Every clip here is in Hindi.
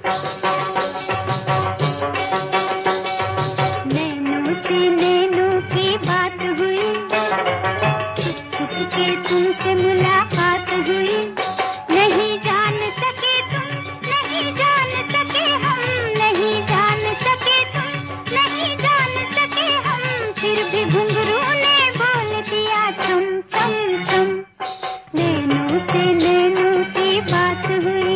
नैनों से नैनों की बात हुई, छुप के तुमसे मुलाकात हुई। नहीं जान सके तुम, नहीं जान सके हम, नहीं जान सके तुम, नहीं जान सके हम, फिर भी घुंघरू ने बोल दिया छम छम छम। नैनों से नैनों की बात हुई।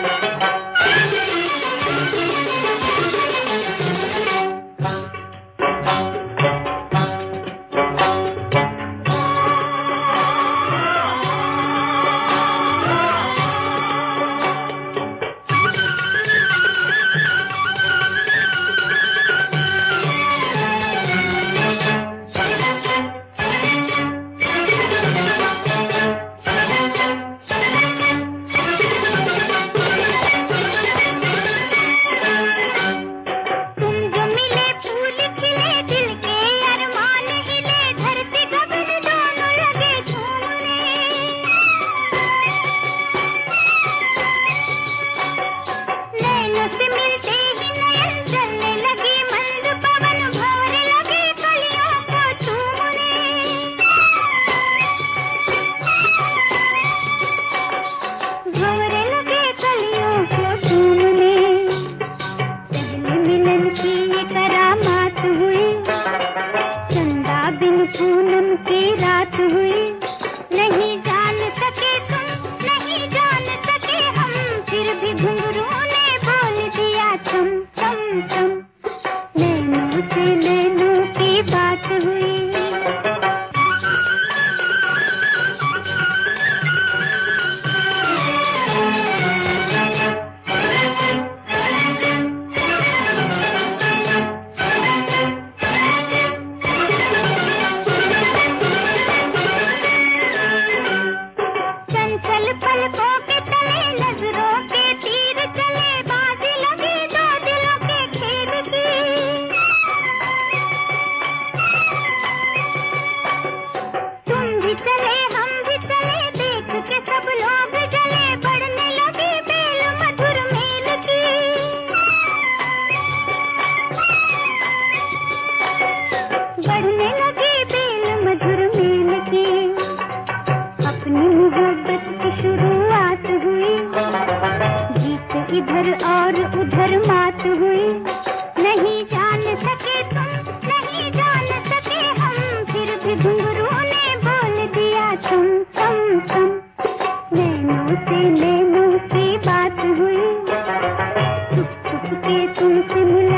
पूनम की रात हुई। नहीं जान सके तुम, नहीं जान सके हम, फिर भी घुंघरू ने बोल दिया छम छम छम। नैनों से नैनों की बात हुई। पलकों के तले नजरों के तीर चले, बाजी लगी दो दिलों के खेल की। तुम भी चले हम भी चले, देख के सब लोग जले, बढ़ने लगी बेल मधुर मेल की। बढ़ने लगी बेल मधुर मेल की। अपनी मोहब्बत की शुरुआत हुई, जीत इधर और उधर मात हुई। नहीं जान सके तुम, नहीं जान सके हम, फिर भी घुंघरू ने बोल दिया छम छम छम। नैनों से नैनों की बात हुई, छुप छुप के तुमसे मिला